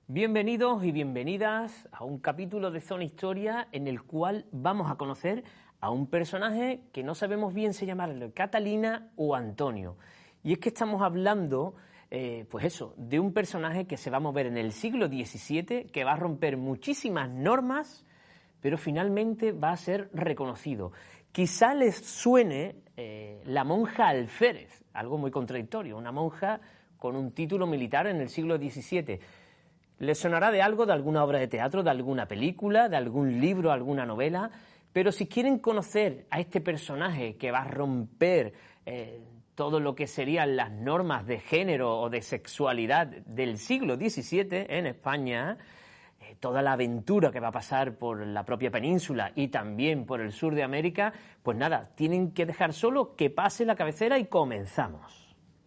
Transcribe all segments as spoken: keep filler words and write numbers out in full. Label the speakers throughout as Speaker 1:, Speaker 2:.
Speaker 1: Bienvenidos y bienvenidas a un capítulo de Zona Historia en el cual vamos a conocer a un personaje que no sabemos bien si llamarlo Catalina o Antonio. Y es que estamos hablando, eh, pues eso, de un personaje que se va a mover en el siglo diecisiete, que va a romper muchísimas normas, pero finalmente va a ser reconocido. Quizá les suene eh, la monja alférez, algo muy contradictorio, una monja con un título militar en el siglo diecisiete. Les sonará de algo, de alguna obra de teatro, de alguna película, de algún libro, alguna novela, pero si quieren conocer a este personaje que va a romper eh, todo lo que serían las normas de género o de sexualidad del siglo diecisiete en España, eh, toda la aventura que va a pasar por la propia península y también por el sur de América, pues nada, tienen que dejar solo que pase la cabecera y comenzamos.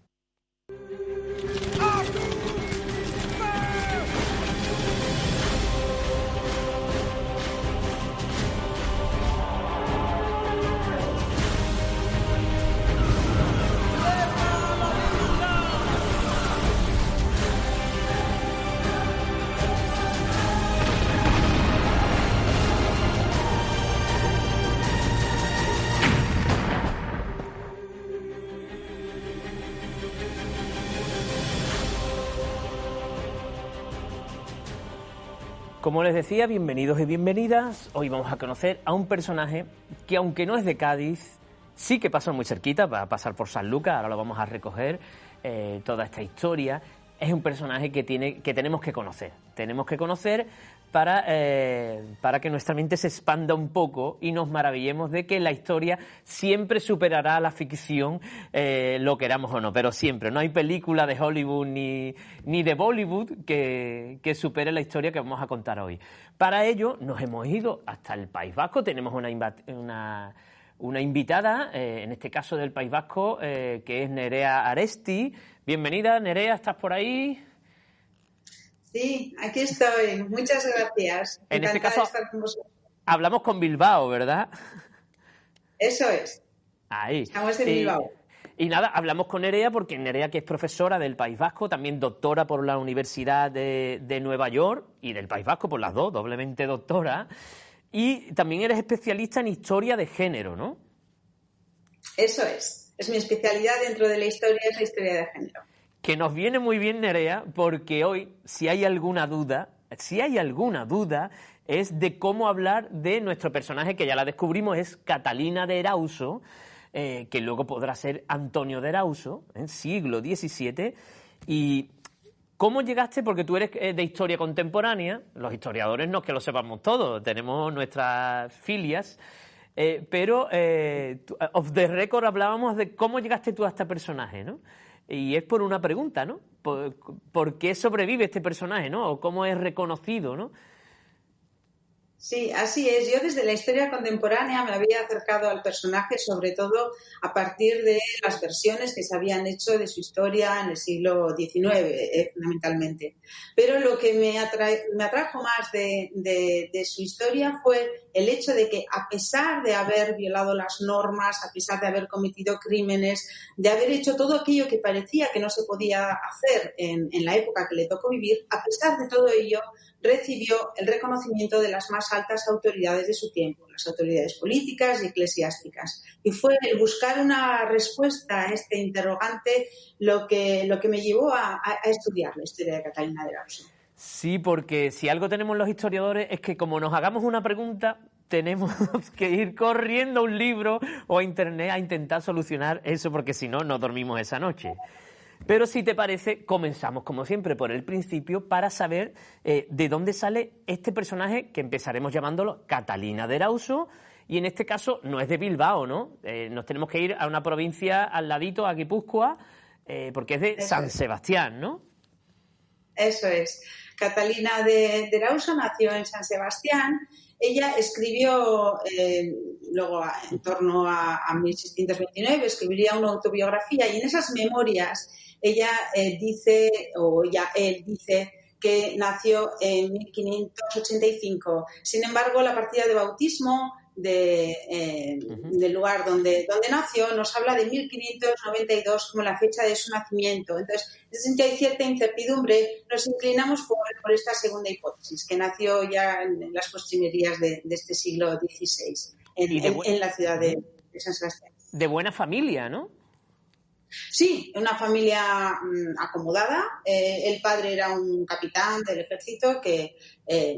Speaker 1: Como les decía, bienvenidos y bienvenidas. Hoy vamos a conocer a un personaje que, aunque no es de Cádiz, sí que pasó muy cerquita, va a pasar por Sanlúcar, ahora lo vamos a recoger, eh, toda esta historia. Es un personaje que, tiene, que tenemos que conocer. Tenemos que conocer para, eh, para que nuestra mente se expanda un poco y nos maravillemos de que la historia siempre superará a la ficción, eh, lo queramos o no, pero siempre. No hay película de Hollywood ni, ni de Bollywood que, que supere la historia que vamos a contar hoy. Para ello nos hemos ido hasta el País Vasco. Tenemos una, una, una invitada, eh, en este caso del País Vasco, eh, que es Nerea Aresti. Bienvenida, Nerea, ¿estás por ahí?
Speaker 2: Sí, aquí estoy. Muchas gracias.
Speaker 1: En
Speaker 2: Encantada
Speaker 1: este caso,
Speaker 2: de estar con vosotros.
Speaker 1: Hablamos con Bilbao, ¿verdad?
Speaker 2: Eso es.
Speaker 1: Ahí.
Speaker 2: Estamos en
Speaker 1: y,
Speaker 2: Bilbao.
Speaker 1: Y nada, hablamos con Nerea porque Nerea, que es profesora del País Vasco, también doctora por la Universidad de, de Nueva York y del País Vasco, por las dos, doblemente doctora. Y también eres especialista en historia de género, ¿no?
Speaker 2: Eso es. Es mi especialidad dentro de la historia, es la historia de género.
Speaker 1: Que nos viene muy bien, Nerea, porque hoy, si hay alguna duda, si hay alguna duda, es de cómo hablar de nuestro personaje, que ya la descubrimos, es Catalina de Erauso, eh, que luego podrá ser Antonio de Erauso, en siglo diecisiete. Y ¿cómo llegaste? Porque tú eres de historia contemporánea, los historiadores no es que lo sepamos todos, tenemos nuestras filias, eh, pero eh, off the record hablábamos de cómo llegaste tú a este personaje, ¿no? Y es por una pregunta, ¿no? ¿Por, ¿Por qué sobrevive este personaje, ¿no? O cómo es reconocido, ¿no?
Speaker 2: Sí, así es. Yo desde la historia contemporánea me había acercado al personaje sobre todo a partir de las versiones que se habían hecho de su historia en el siglo diecinueve, eh, fundamentalmente. Pero lo que me, atra me atrajo más de, de, de su historia fue el hecho de que, a pesar de haber violado las normas, a pesar de haber cometido crímenes, de haber hecho todo aquello que parecía que no se podía hacer en, en la época que le tocó vivir, a pesar de todo ello, recibió el reconocimiento de las más altas autoridades de su tiempo, las autoridades políticas y eclesiásticas. Y fue el buscar una respuesta a este interrogante lo que, lo que me llevó a, a estudiar la historia de Catalina de Erauso.
Speaker 1: Sí, porque si algo tenemos los historiadores es que como nos hagamos una pregunta, tenemos que ir corriendo a un libro o a internet a intentar solucionar eso, porque si no, no dormimos esa noche. Pero si te parece, comenzamos como siempre por el principio para saber eh, de dónde sale este personaje que empezaremos llamándolo Catalina de Erauso, y en este caso no es de Bilbao, ¿no? Eh, nos tenemos que ir a una provincia al ladito, a Guipúzcoa, eh, porque es de Eso San es. Sebastián, ¿no?
Speaker 2: Eso es. Catalina de, de Erauso nació en San Sebastián. Ella escribió, eh, luego en torno a, a mil seiscientos veintinueve, escribiría una autobiografía, y en esas memorias ella eh, dice, o ya él dice, que nació en mil quinientos ochenta y cinco. Sin embargo, la partida de bautismo de, eh, uh-huh. del lugar donde, donde nació, nos habla de mil quinientos noventa y dos como la fecha de su nacimiento. Entonces, desde que hay cierta incertidumbre, nos inclinamos por, por esta segunda hipótesis, que nació ya en, en las postrimerías de, de este siglo dieciséis, en, en, en la ciudad de, de San Sebastián.
Speaker 1: De buena familia, ¿no?
Speaker 2: Sí, una familia mmm, acomodada. Eh, el padre era un capitán del ejército que eh,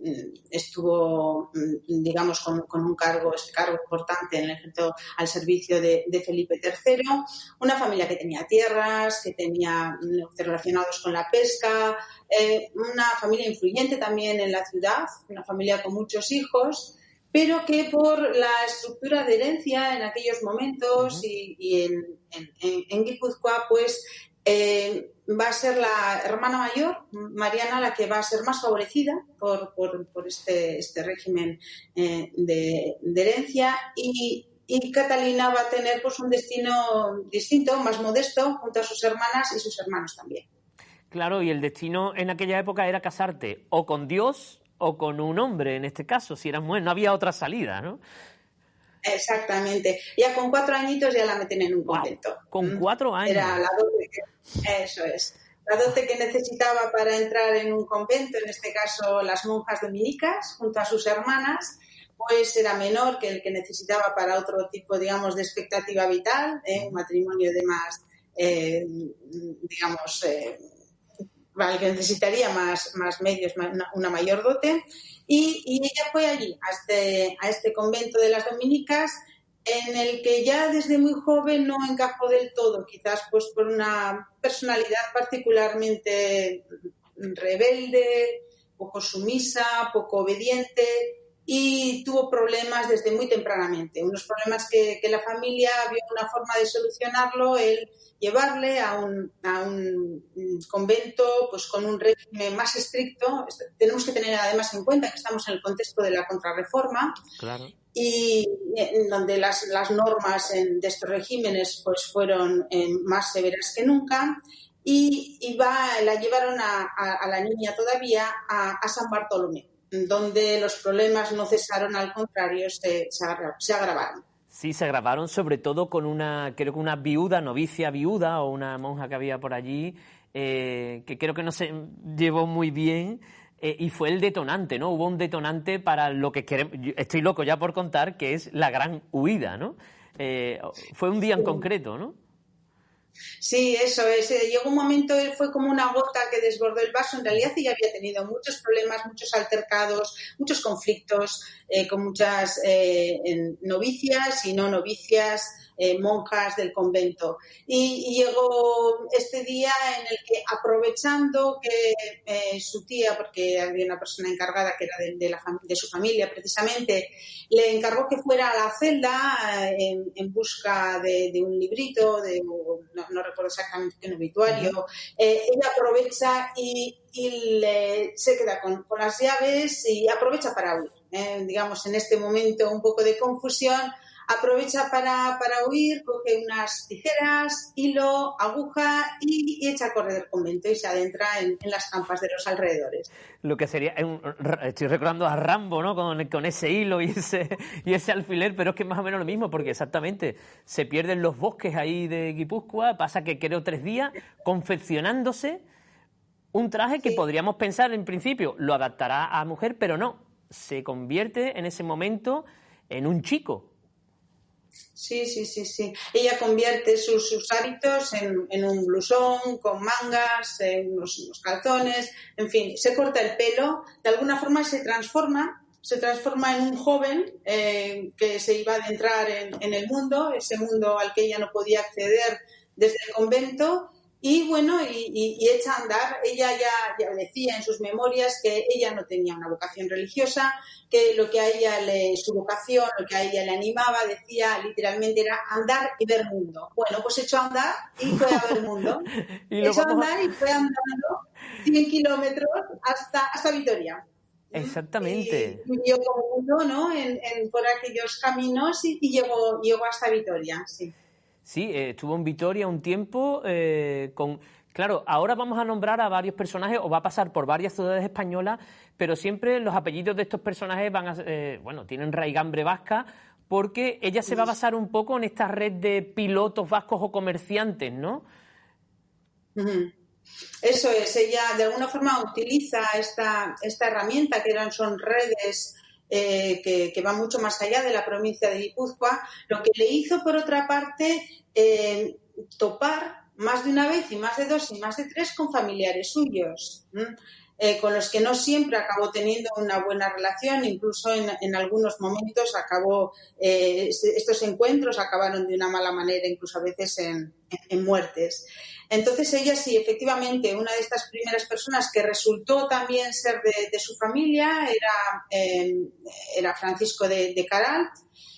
Speaker 2: estuvo, digamos, con, con un cargo, este cargo importante en el ejército al servicio de, de Felipe tercero. Una familia que tenía tierras, que tenía relacionados con la pesca. Eh, una familia influyente también en la ciudad, una familia con muchos hijos, pero que por la estructura de herencia en aquellos momentos uh-huh. y, y en, en, en Guipúzcoa, pues eh, va a ser la hermana mayor, Mariana, la que va a ser más favorecida por, por, por este, este régimen eh, de, de herencia, y, y Catalina va a tener pues un destino distinto, más modesto, junto a sus hermanas y sus hermanos también.
Speaker 1: Claro, y el destino en aquella época era casarte o con Dios o con un hombre, en este caso, si eras mujer, no había otra salida, ¿no?
Speaker 2: Exactamente. Ya con cuatro añitos ya la meten en un
Speaker 1: wow.
Speaker 2: convento.
Speaker 1: Con cuatro años.
Speaker 2: Era la dote que, eso es. La dote que necesitaba para entrar en un convento, en este caso las monjas dominicas, junto a sus hermanas, pues era menor que el que necesitaba para otro tipo, digamos, de expectativa vital, ¿eh? Un matrimonio de más, eh, digamos, eh, al que necesitaría más, más medios, más, una, una mayor dote, y, y ella fue allí, a este, a este convento de las dominicas, en el que ya desde muy joven no encajó del todo, quizás pues por una personalidad particularmente rebelde, poco sumisa, poco obediente, y tuvo problemas desde muy tempranamente, unos problemas que, que la familia vio una forma de solucionarlo, el llevarle a un, a un convento pues con un régimen más estricto. Tenemos que tener además en cuenta que estamos en el contexto de la contrarreforma,
Speaker 1: claro.
Speaker 2: Y en donde las, las normas en, de estos regímenes pues fueron eh, más severas que nunca, y, y va, la llevaron a, a, a la niña todavía a, a San Bartolomé, donde los problemas no cesaron, al contrario, se, se, se agravaron.
Speaker 1: Sí, se agravaron sobre todo con una, creo que una viuda, novicia viuda o una monja que había por allí, eh, que creo que no se llevó muy bien, eh, y fue el detonante, ¿no? Hubo un detonante para lo que queremos, estoy loco ya por contar, que es la gran huida, ¿no? Eh, fue un día en concreto, ¿no?
Speaker 2: Sí, eso es. Llegó un momento, él fue como una gota que desbordó el vaso. En realidad ella había tenido muchos problemas, muchos altercados, muchos conflictos eh, con muchas eh, novicias y no novicias, eh, monjas del convento. Y, y llegó este día en el que, aprovechando que eh, su tía, porque había una persona encargada que era de, de, la fam- de su familia precisamente, le encargó que fuera a la celda eh, en, en busca de, de un librito, de no, no recuerdo exactamente qué obituario, uh-huh. eh, ella aprovecha y, y le, se queda con, con las llaves y aprovecha para huir. Eh, digamos, en este momento un poco de confusión, aprovecha para, para huir, coge unas tijeras, hilo, aguja y, y echa a correr del convento y se adentra en, en las campas de los alrededores.
Speaker 1: Lo que sería, un, estoy recordando a Rambo, ¿no? Con, con ese hilo y ese, y ese alfiler, pero es que es más o menos lo mismo, porque exactamente se pierden los bosques ahí de Guipúzcoa, pasa que creo tres días confeccionándose un traje que sí. Podríamos pensar en principio lo adaptará a mujer, pero no, se convierte en ese momento en un chico.
Speaker 2: Sí, sí, sí, sí. Ella convierte sus, sus hábitos en, en un blusón con mangas, en unos, unos calzones, en fin, se corta el pelo, de alguna forma se transforma, se transforma en un joven eh, que se iba a adentrar en, en el mundo, ese mundo al que ella no podía acceder desde el convento. Y bueno, y, y, y echa a andar. Ella ya, ya decía en sus memorias que ella no tenía una vocación religiosa, que lo que a ella le, su vocación, lo que a ella le animaba, decía literalmente era andar y ver mundo. Bueno, pues echó a andar y fue a ver mundo.
Speaker 1: y lo
Speaker 2: echó
Speaker 1: vamos
Speaker 2: a andar y fue andando cien kilómetros hasta, hasta Vitoria.
Speaker 1: Exactamente.
Speaker 2: Y vivió como mundo, ¿no? En, en, por aquellos caminos y, y llegó, llegó hasta Vitoria, sí.
Speaker 1: Sí, eh, estuvo en Vitoria un tiempo, eh, con Claro, ahora vamos a nombrar a varios personajes o va a pasar por varias ciudades españolas, pero siempre los apellidos de estos personajes van a, eh, bueno, tienen raigambre vasca, porque ella se va a basar un poco en esta red de pilotos vascos o comerciantes, ¿no?
Speaker 2: Uh-huh. Eso es, ella de alguna forma utiliza esta, esta herramienta que eran, son redes eh, que, que van mucho más allá de la provincia de Guipúzcoa, lo que le hizo, por otra parte, eh, topar más de una vez y más de dos y más de tres con familiares suyos, eh, con los que no siempre acabó teniendo una buena relación, incluso en, en algunos momentos acabó, eh, estos encuentros acabaron de una mala manera, incluso a veces en, en muertes. Entonces ella sí, efectivamente, una de estas primeras personas que resultó también ser de, de su familia era, eh, era Francisco de, de Caralt,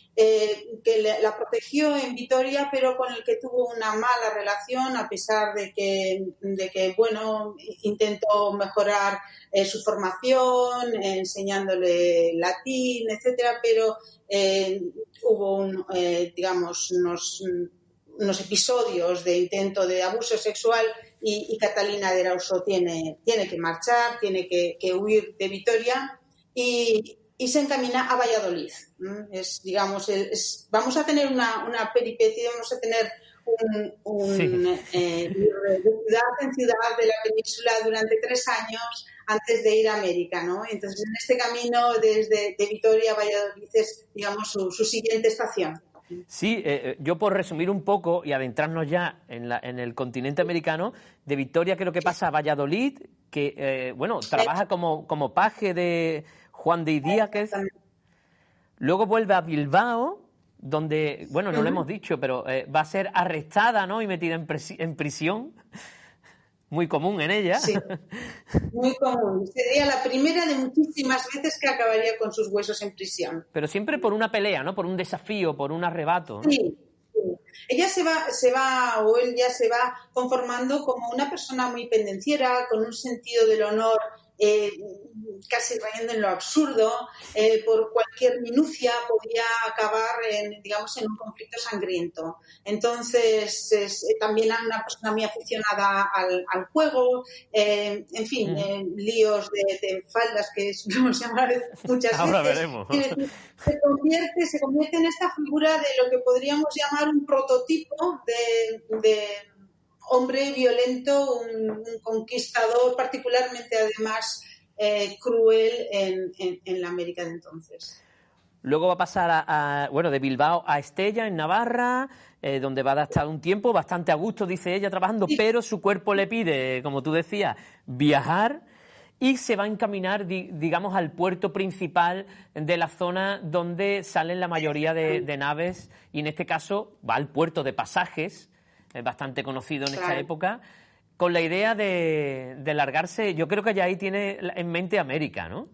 Speaker 2: Eh, que le, la protegió en Vitoria, pero con el que tuvo una mala relación, a pesar de que, de que bueno, intentó mejorar eh, su formación, eh, enseñándole latín, etcétera, pero eh, hubo, un, eh, digamos, unos, unos episodios de intento de abuso sexual y, y Catalina de Erauso tiene, tiene que marchar, tiene que, que huir de Vitoria y y se encamina a Valladolid. Es, digamos, es, vamos a tener una, una peripecia, vamos a tener un, un sí. eh, de ciudad en ciudad de la península durante tres años antes de ir a América, ¿no? Entonces, en este camino desde de Vitoria a Valladolid es, digamos, su, su siguiente estación.
Speaker 1: Sí, eh, yo por resumir un poco y adentrarnos ya en, la, en el continente americano, de Vitoria creo que pasa a Valladolid, que, eh, bueno, trabaja como, como paje de Juan de Idiáquez, luego vuelve a Bilbao, donde, bueno, no uh-huh. lo hemos dicho, pero eh, va a ser arrestada, ¿no?, y metida en, presi- en prisión, muy común en ella.
Speaker 2: Sí, muy común. Sería la primera de muchísimas veces que acabaría con sus huesos en prisión.
Speaker 1: Pero siempre por una pelea, ¿no?, por un desafío, por un arrebato, ¿no?
Speaker 2: Sí. Ella se va, se va, o él ya se va conformando como una persona muy pendenciera, con un sentido del honor eh, casi rayando en lo absurdo, eh, por cualquier minucia podía acabar en, digamos, en un conflicto sangriento. Entonces, es eh, también una persona muy aficionada al, al juego, eh, en fin, mm. eh, líos de, de faldas que solemos llamar muchas
Speaker 1: Ahora
Speaker 2: veces.
Speaker 1: veremos.
Speaker 2: Se convierte, se convierte en esta figura de lo que podríamos llamar un prototipo de, de hombre violento, un, un conquistador, particularmente además eh, cruel en, en, en la América de entonces.
Speaker 1: Luego va a pasar a, a bueno, de Bilbao a Estella, en Navarra, eh, donde va a estar un tiempo bastante a gusto, dice ella, trabajando, sí. Pero su cuerpo le pide, como tú decías, viajar y se va a encaminar, di, digamos, al puerto principal de la zona donde salen la mayoría de, de naves, y en este caso va al puerto de Pasajes, es bastante conocido en esta claro. época, con la idea de, de largarse. Yo creo que ya ahí tiene en mente América, ¿no?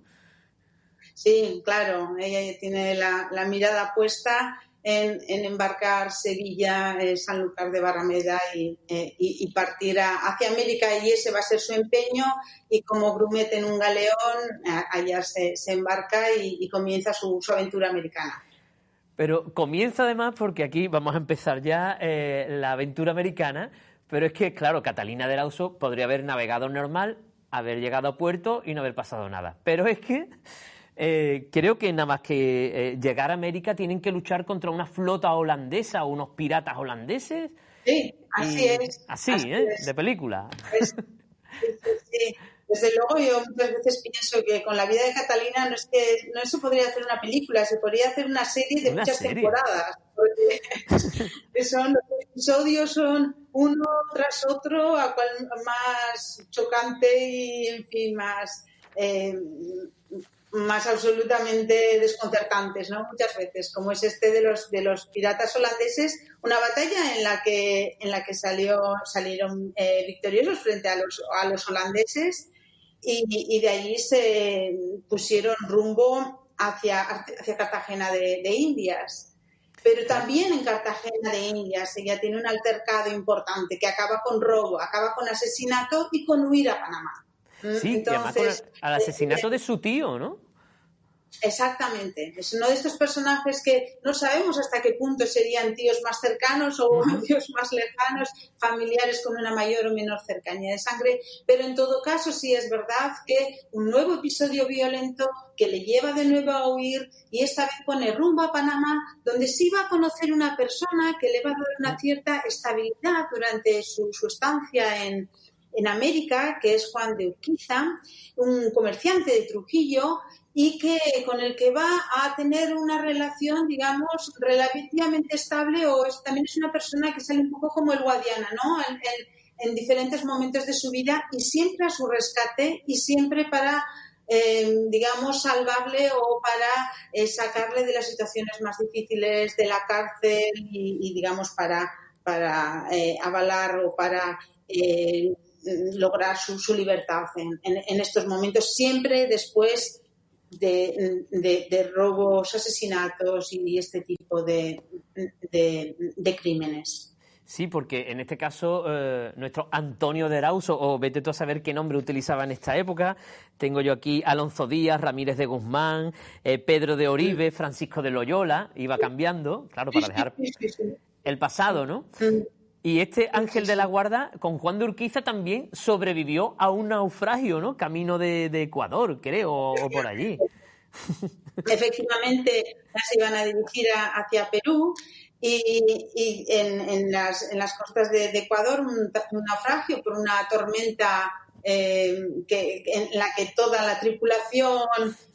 Speaker 2: Sí, claro, ella tiene la, la mirada puesta en, en embarcar Sevilla, eh, Sanlúcar de Barrameda y, eh, y, y partir a, hacia América, y ese va a ser su empeño, y como grumete en un galeón, allá se, se embarca y, y comienza su, su aventura americana.
Speaker 1: Pero comienza además porque aquí vamos a empezar ya eh, la aventura americana, pero es que, claro, Catalina de Erauso podría haber navegado normal, haber llegado a puerto y no haber pasado nada. Pero es que eh, creo que nada más que eh, llegar a América tienen que luchar contra una flota holandesa o unos piratas holandeses.
Speaker 2: Sí, así es.
Speaker 1: Así,
Speaker 2: así
Speaker 1: ¿eh?
Speaker 2: Es.
Speaker 1: De película.
Speaker 2: Es, sí, sí, sí. Desde luego, yo muchas veces pienso que con la vida de Catalina no es que no se podría hacer una película, se podría hacer una serie de
Speaker 1: ¿Una
Speaker 2: muchas
Speaker 1: serie?
Speaker 2: temporadas. Porque son, los episodios son uno tras otro, a cual más chocante y, en fin, más, eh, más absolutamente desconcertantes, ¿no? Muchas veces, como es este de los de los piratas holandeses, una batalla en la que en la que salió salieron eh, victoriosos frente a los a los holandeses. Y, y de allí se pusieron rumbo hacia, hacia Cartagena de, de Indias. Pero también en Cartagena de Indias ella tiene un altercado importante que acaba con robo, acaba con asesinato y con huir a Panamá.
Speaker 1: Sí,
Speaker 2: Entonces,
Speaker 1: y además con el, al asesinato de su tío, ¿no?
Speaker 2: Exactamente. Es uno de estos personajes que no sabemos hasta qué punto serían tíos más cercanos o uh-huh. tíos más lejanos, familiares con una mayor o menor cercanía de sangre, pero en todo caso sí es verdad que un nuevo episodio violento que le lleva de nuevo a huir y esta vez pone rumbo a Panamá, donde sí va a conocer una persona que le va a dar una cierta estabilidad durante su, su estancia en, en América, que es Juan de Urquiza, un comerciante de Trujillo, y que con el que va a tener una relación, digamos, relativamente estable, o es, también es una persona que sale un poco como el Guadiana, ¿no? En, en, en diferentes momentos de su vida y siempre a su rescate y siempre para, eh, digamos, salvarle o para eh, sacarle de las situaciones más difíciles de la cárcel y, y digamos, para, para eh, avalar o para... Eh, lograr su, su libertad en, en, en estos momentos, siempre después de, de, de robos, asesinatos y este tipo de, de, de crímenes.
Speaker 1: Sí, porque en este caso eh, nuestro Antonio de Erauso, o vete tú a saber qué nombre utilizaba en esta época, tengo yo aquí Alonso Díaz, Ramírez de Guzmán, eh, Pedro de Oribe, Francisco de Loyola, iba cambiando, claro, para dejar el pasado, ¿no? Y este Ángel de la Guarda, con Juan de Urquiza, también sobrevivió a un naufragio, ¿no? Camino de, de Ecuador, creo, o, o por allí.
Speaker 2: Efectivamente, se iban a dirigir a, hacia Perú y, y en, en, las, en las costas de, de Ecuador un, un naufragio por una tormenta eh, que, en la que toda la tripulación...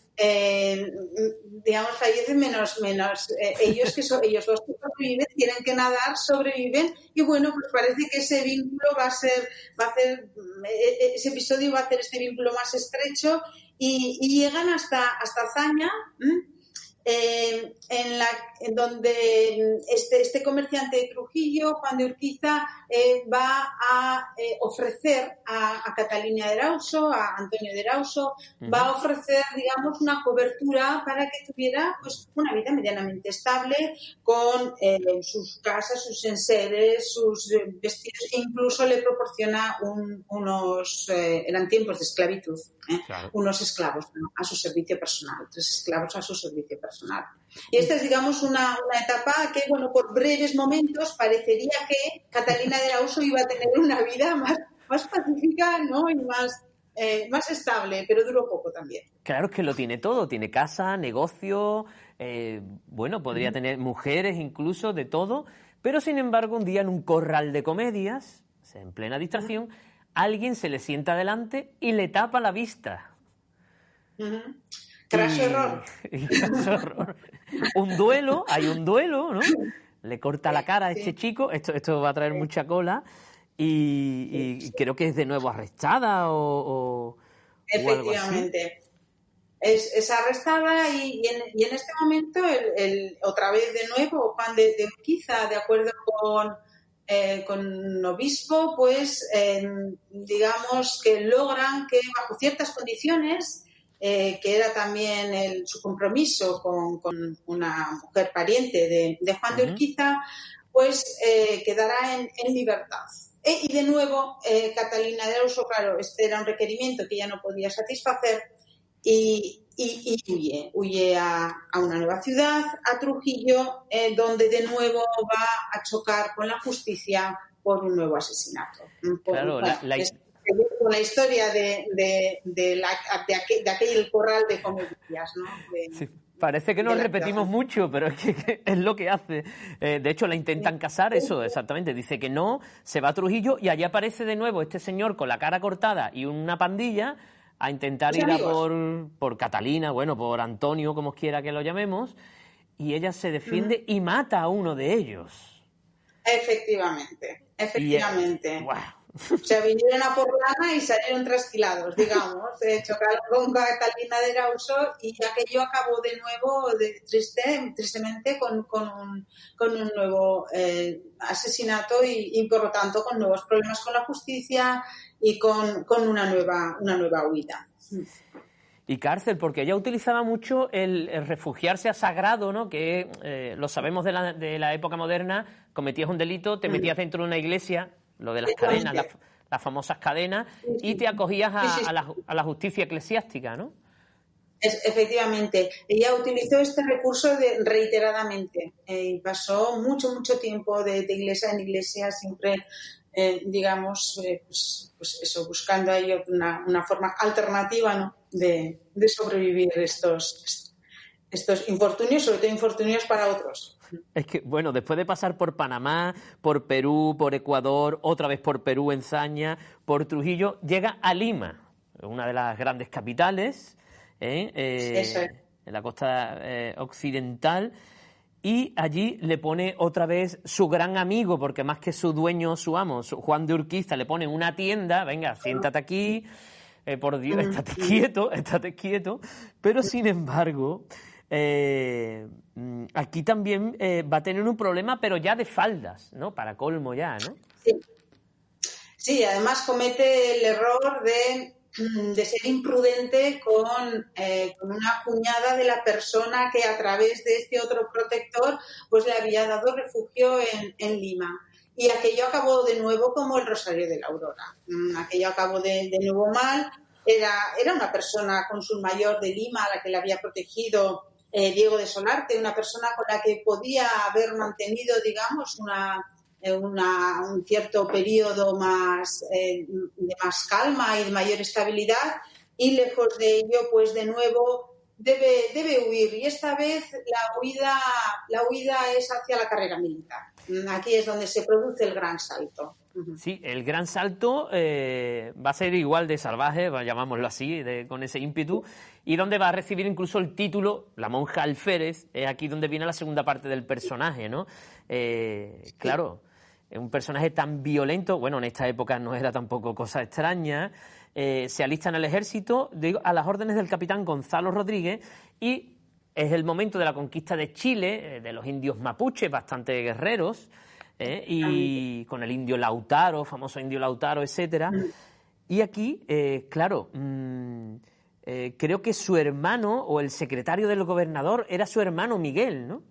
Speaker 2: Eh, digamos, fallecen menos, menos eh, ellos que son, ellos los que sobreviven tienen que nadar, sobreviven y bueno, pues parece que ese vínculo va a ser, va a hacer, ese episodio va a hacer este vínculo más estrecho y, y llegan hasta, hasta Azaña, ¿m? Eh, en la en donde este, este comerciante de Trujillo, Juan de Urquiza, eh, va a eh, ofrecer a, a Catalina de Erauso, a Antonio de Erauso, uh-huh. va a ofrecer, digamos, una cobertura para que tuviera pues una vida medianamente estable con eh, sus casas, sus enseres, sus eh, vestidos, e incluso le proporciona un, unos, eh, eran tiempos de esclavitud, ¿eh? Claro. Unos esclavos, ¿no? A su servicio personal, tres esclavos a su servicio personal. Y esta es, digamos, una, una etapa que, bueno, por breves momentos parecería que Catalina de Erauso iba a tener una vida más, más pacífica, ¿no? Y más, eh, más estable, pero duró poco también.
Speaker 1: Claro, es que lo tiene todo, tiene casa, negocio, eh, bueno, podría uh-huh. tener mujeres incluso, de todo, pero sin embargo un día en un corral de comedias, en plena distracción, uh-huh. alguien se le sienta delante y le tapa la vista.
Speaker 2: Uh-huh. Craso error.
Speaker 1: Y, craso error. Un duelo, hay un duelo, ¿no? Le corta la cara a este sí. chico, esto, esto va a traer sí. mucha cola, y, y creo que es de nuevo arrestada o, o
Speaker 2: Efectivamente.
Speaker 1: O algo así.
Speaker 2: Es, es arrestada y, y, en, y en este momento, el, el, otra vez de nuevo, Juan de, de Urquiza, de acuerdo con, eh, con un obispo, pues eh, digamos que logran que bajo ciertas condiciones, Eh, que era también el, su compromiso con, con una mujer pariente de, de Juan uh-huh. de Urquiza, pues eh, quedará en, en libertad. E, y de nuevo, eh, Catalina de Erauso, claro, este era un requerimiento que ya no podía satisfacer y, y, y huye, huye a, a una nueva ciudad, a Trujillo, eh, donde de nuevo va a chocar con la justicia por un nuevo asesinato. Por,
Speaker 1: claro,
Speaker 2: bueno,
Speaker 1: la, la...
Speaker 2: Es, con la historia de, de, de, la, de, aquel, de aquel corral de comedias, ¿no? De,
Speaker 1: sí, parece que nos repetimos mucho, pero es que es lo que hace. Eh, de hecho, la intentan casar, eso, exactamente. Dice que no, se va a Trujillo y allí aparece de nuevo este señor con la cara cortada y una pandilla a intentar ir a por, por Catalina, bueno, por Antonio, como quiera que lo llamemos, y ella se defiende uh-huh. y mata a uno de ellos.
Speaker 2: Efectivamente, efectivamente.
Speaker 1: Y, wow.
Speaker 2: O sea, vinieron a por lana y salieron trasquilados, digamos. Eh, chocaron con Catalina de Erauso y aquello acabó de nuevo, de, triste, tristemente, con, con, un, con un nuevo eh, asesinato y, y, por lo tanto, con nuevos problemas con la justicia y con, con una, nueva, una nueva huida.
Speaker 1: Y cárcel, porque ella utilizaba mucho el, el refugiarse a sagrado, ¿no? Que eh, lo sabemos de la, de la época moderna, cometías un delito, te metías dentro de una iglesia, lo de las cadenas, las, las famosas cadenas, y te acogías a, a, la, a la justicia eclesiástica, ¿no?
Speaker 2: Es, efectivamente, ella utilizó este recurso de, reiteradamente eh, y pasó mucho, mucho tiempo de, de iglesia en iglesia, siempre, eh, digamos, eh, pues, pues eso, buscando ahí una, una forma alternativa, ¿no?, de, de sobrevivir estos, estos infortunios, sobre todo infortunios para otros.
Speaker 1: Es que, bueno, después de pasar por Panamá, por Perú, por Ecuador, otra vez por Perú, en Zaña, por Trujillo, llega a Lima, una de las grandes capitales, ¿eh? Eh,
Speaker 2: Eso es.
Speaker 1: en la costa eh, occidental, y allí le pone otra vez su gran amigo, porque más que su dueño, su amo, su Juan de Urquiza, le pone una tienda, venga, siéntate aquí, eh, por Dios, estate quieto, estate quieto, pero sin embargo, eh, aquí también eh, va a tener un problema, pero ya de faldas, ¿no? Para colmo ya, ¿no?
Speaker 2: Sí, sí, además comete el error de de ser imprudente con, eh, con una cuñada de la persona que a través de este otro protector pues le había dado refugio en, en Lima. Y aquello acabó de nuevo como el Rosario de la Aurora. Aquello acabó de, de nuevo mal. Era, era una persona cónsul mayor de Lima a la que le había protegido eh, Diego de Solarte, una persona con la que podía haber mantenido, digamos, una... Una, un cierto periodo más eh, de más calma y de mayor estabilidad, y lejos de ello, pues de nuevo debe, debe huir, y esta vez la huida, la huida es hacia la carrera militar. Aquí es donde se produce el gran salto.
Speaker 1: Sí, el gran salto eh, va a ser igual de salvaje, llamámoslo así, de, con ese ímpetu, y donde va a recibir incluso el título, la monja alférez. Es aquí donde viene la segunda parte del personaje, ¿no? Eh, claro, un personaje tan violento, bueno, en esta época no era tampoco cosa extraña, eh, se alista en el ejército, digo, a las órdenes del capitán Gonzalo Rodríguez, y es el momento de la conquista de Chile, eh, de los indios mapuches, bastante guerreros, eh, y con el indio Lautaro, famoso indio Lautaro, etcétera. Y aquí, eh, claro, mmm, eh, creo que su hermano, o el secretario del gobernador, era su hermano Miguel, ¿no?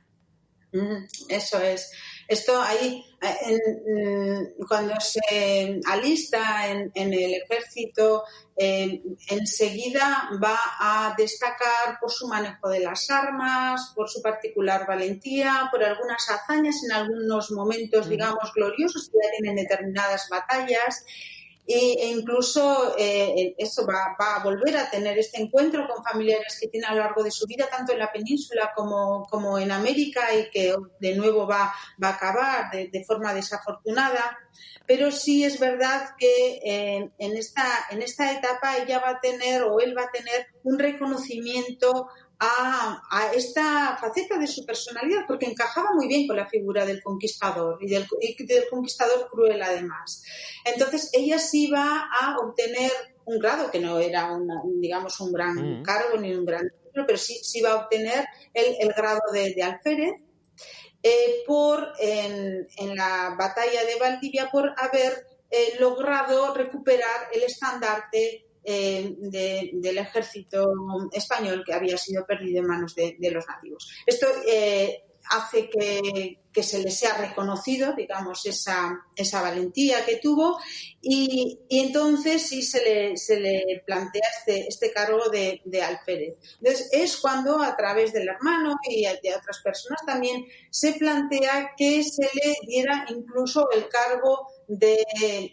Speaker 2: Eso es. Esto ahí, en, en, cuando se alista en, en el ejército, eh, enseguida va a destacar por su manejo de las armas, por su particular valentía, por algunas hazañas en algunos momentos, digamos, gloriosos que ya tienen determinadas batallas. E incluso eh, eso va, va a volver a tener este encuentro con familiares que tiene a lo largo de su vida, tanto en la península como, como en América, y que de nuevo va, va a acabar de, de forma desafortunada. Pero sí es verdad que eh, en, esta, en esta etapa ella va a tener, o él va a tener, un reconocimiento A, a esta faceta de su personalidad, porque encajaba muy bien con la figura del conquistador y del, y del conquistador cruel, además. Entonces ella sí va a obtener un grado que no era una, digamos un gran mm. cargo ni un gran título, pero sí, sí va a obtener el, el grado de, de alférez eh, por en, en la batalla de Valdivia, por haber eh, logrado recuperar el estandarte Eh, de, del ejército español que había sido perdido en manos de, de los nativos. Esto eh, hace que, que se le sea reconocido, digamos, esa, esa valentía que tuvo, y, y entonces sí se le, se le plantea este, este cargo de, de alférez. Entonces es cuando, a través del hermano y de otras personas también, se plantea que se le diera incluso el cargo de,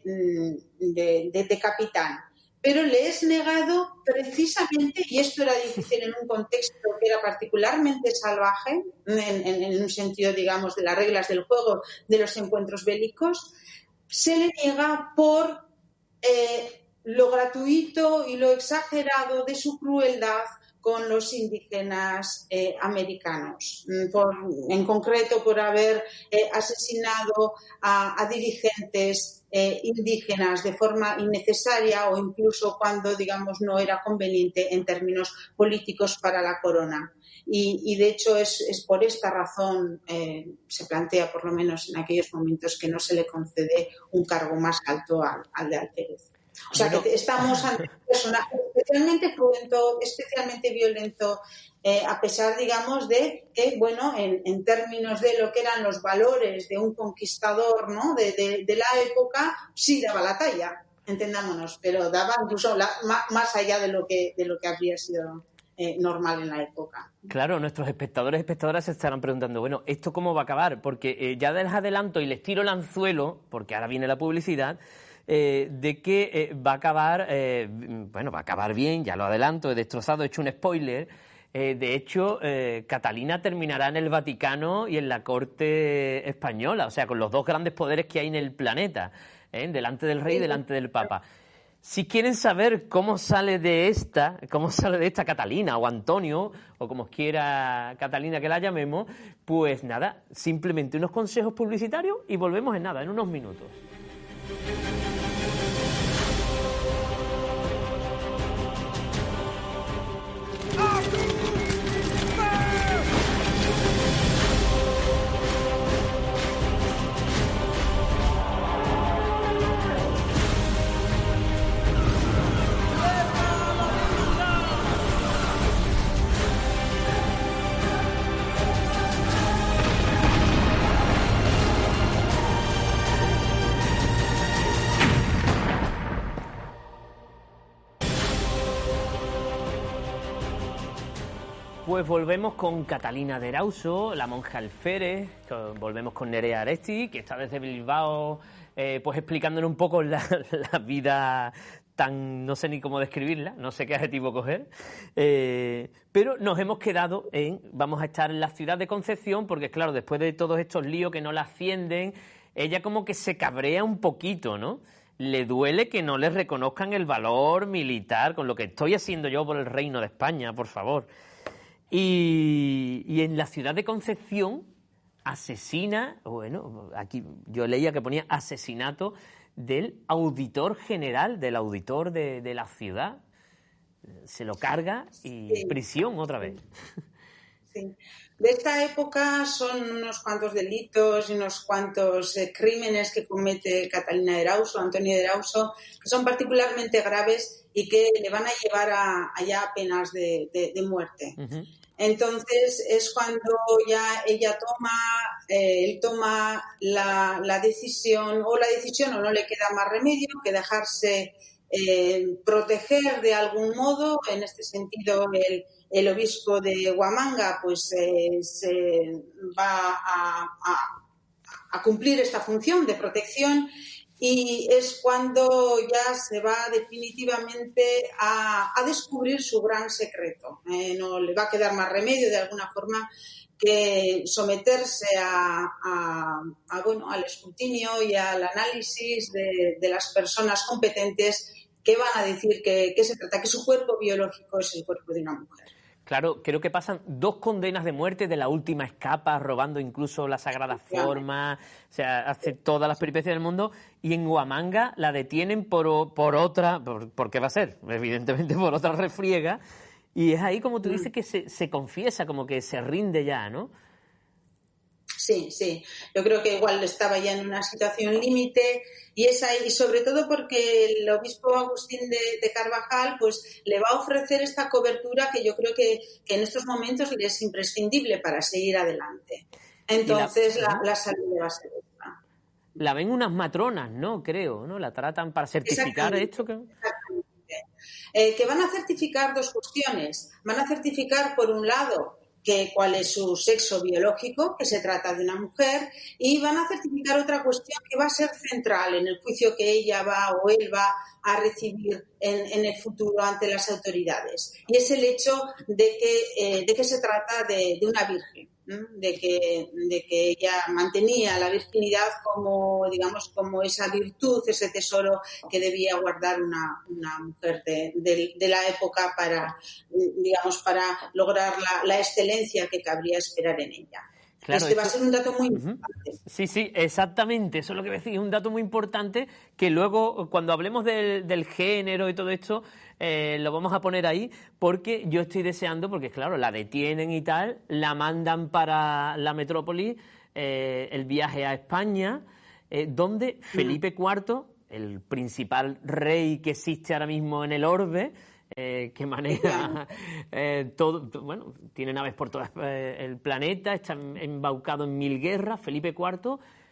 Speaker 2: de, de, de capitán. Pero le es negado precisamente, y esto era difícil en un contexto que era particularmente salvaje, en, en, en un sentido, digamos, de las reglas del juego, de los encuentros bélicos, se le niega por eh, lo gratuito y lo exagerado de su crueldad con los indígenas eh, americanos, por, en concreto por haber eh, asesinado a, a dirigentes Eh, indígenas de forma innecesaria, o incluso cuando, digamos, no era conveniente en términos políticos para la corona. Y, y de hecho es, es por esta razón, eh, se plantea, por lo menos en aquellos momentos, que no se le concede un cargo más alto al, al de alférez. O sea, bueno, que estamos ante un personaje especialmente cruento, especialmente violento, eh, a pesar, digamos, de que, bueno, en, en términos de lo que eran los valores de un conquistador, ¿no?, de, de, de la época, sí daba la talla, entendámonos, pero daba incluso la, más, más allá de lo que de lo que habría sido eh, normal en la época.
Speaker 1: Claro, nuestros espectadores y espectadoras se estarán preguntando, bueno, ¿esto cómo va a acabar? Porque eh, ya les adelanto y les tiro el anzuelo, porque ahora viene la publicidad, eh, de que eh, va a acabar, eh, bueno, va a acabar bien, ya lo adelanto, he destrozado, he hecho un spoiler. Eh, de hecho, eh, Catalina terminará en el Vaticano y en la corte española, o sea, con los dos grandes poderes que hay en el planeta, ¿eh? Delante del rey y delante del papa. Si quieren saber cómo sale de esta, cómo sale de esta Catalina o Antonio, o como quiera Catalina que la llamemos, pues nada, simplemente unos consejos publicitarios y volvemos en nada, en unos minutos. Pues volvemos con Catalina de Erauso, la monja alférez, volvemos con Nerea Aresti, que está desde Bilbao, eh, pues explicándonos un poco la, la vida tan, no sé ni cómo describirla, no sé qué adjetivo coger, eh, pero nos hemos quedado en, vamos a estar en la ciudad de Concepción, porque claro, después de todos estos líos que no la ascienden, ella como que se cabrea un poquito, ¿no? Le duele que no le reconozcan el valor militar, con lo que estoy haciendo yo por el Reino de España, por favor. Y, y en la ciudad de Concepción asesina, bueno, aquí yo leía que ponía asesinato del auditor general, del auditor de, de la ciudad. Se lo carga y sí. Prisión otra vez.
Speaker 2: Sí. De esta época son unos cuantos delitos y unos cuantos eh, crímenes que comete Catalina de Erauso, Antonio de Erauso, que son particularmente graves y que le van a llevar a, a ya penas de, de, de muerte. Uh-huh. Entonces es cuando ya ella toma, eh, él toma la, la decisión, o la decisión o no le queda más remedio que dejarse eh, proteger de algún modo. En este sentido, el, el obispo de Huamanga pues eh, se va a, a, a cumplir esta función de protección. Y es cuando ya se va definitivamente a, a descubrir su gran secreto. Eh, no le va a quedar más remedio de alguna forma que someterse a, a, a, bueno, al escrutinio y al análisis de, de las personas competentes que van a decir que, que se trata, que su cuerpo biológico es el cuerpo de una mujer.
Speaker 1: Claro, creo que pasan dos condenas de muerte, de la última escapa, robando incluso la Sagrada Forma, o sea, hace todas las peripecias del mundo, y en Huamanga la detienen por, por otra, por, ¿por qué va a ser? Evidentemente por otra refriega, y es ahí, como tú dices, que se, se confiesa, como que se rinde ya, ¿no?
Speaker 2: Sí, sí. Yo creo que igual estaba ya en una situación límite y es ahí, y sobre todo porque el obispo Agustín de, de Carvajal pues le va a ofrecer esta cobertura que yo creo que, que en estos momentos le es imprescindible para seguir adelante. Entonces la, la, la salud va a ser esta.
Speaker 1: La ven unas matronas, ¿no? Creo, ¿no? La tratan para certificar esto. Que...
Speaker 2: Exactamente. Eh, que van a certificar dos cuestiones. Van a certificar, por un lado, que cuál es su sexo biológico, que se trata de una mujer, y van a certificar otra cuestión que va a ser central en el juicio que ella va o él va a recibir en, en el futuro ante las autoridades. Y es el hecho de que, eh, de que se trata de, de una virgen, ¿eh? de, que, de que ella mantenía la virginidad como, digamos, como esa virtud, ese tesoro que debía guardar una, una mujer de, de, de la época para, digamos, para lograr la, la excelencia que cabría esperar en ella. Claro, este va esto... a ser un dato muy importante.
Speaker 1: Sí, sí, exactamente. Eso es lo que decía, es un dato muy importante que luego, cuando hablemos del, del género y todo esto, eh, lo vamos a poner ahí, porque yo estoy deseando, porque claro, la detienen y tal, la mandan para la metrópoli, eh, el viaje a España, eh, donde Felipe cuarto, el principal rey que existe ahora mismo en el orbe, Eh, que maneja eh, todo, bueno, tiene naves por todo eh, el planeta, está embaucado en mil guerras. Felipe cuarto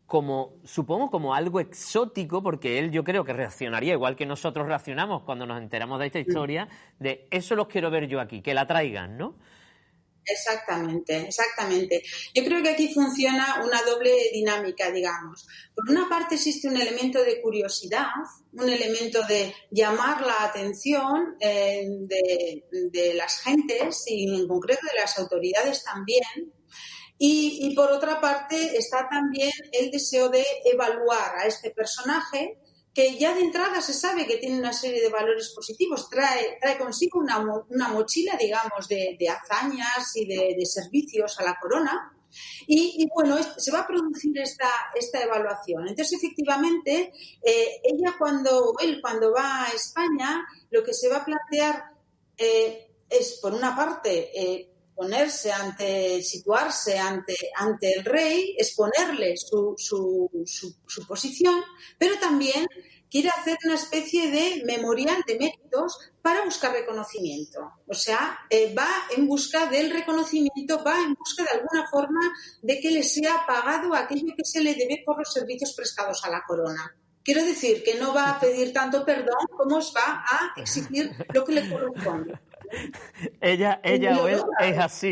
Speaker 1: como, supongo, como algo exótico, porque él yo creo que reaccionaría igual que nosotros reaccionamos cuando nos enteramos de esta historia, de eso los quiero ver yo aquí, que la traigan, ¿no?
Speaker 2: Exactamente, exactamente. Yo creo que aquí funciona una doble dinámica, digamos. Por una parte existe un elemento de curiosidad, un elemento de llamar la atención eh, de, de las gentes y en concreto de las autoridades también. Y, y por otra parte está también el deseo de evaluar a este personaje que ya de entrada se sabe que tiene una serie de valores positivos, trae, trae consigo una, una mochila, digamos, de, de hazañas y de, de servicios a la corona. Y, y bueno, se va a producir esta, esta evaluación. Entonces, efectivamente, eh, ella cuando, él cuando va a España, lo que se va a plantear eh, es, por una parte, eh, ponerse ante, situarse ante, ante el rey, exponerle su, su, su, su posición, pero también quiere hacer una especie de memorial de méritos para buscar reconocimiento. O sea, eh, va en busca del reconocimiento, va en busca de alguna forma de que le sea pagado aquello que se le debe por los servicios prestados a la corona. Quiero decir que no va a pedir tanto perdón como va a exigir lo que le corresponde.
Speaker 1: Ella, ella o él es así.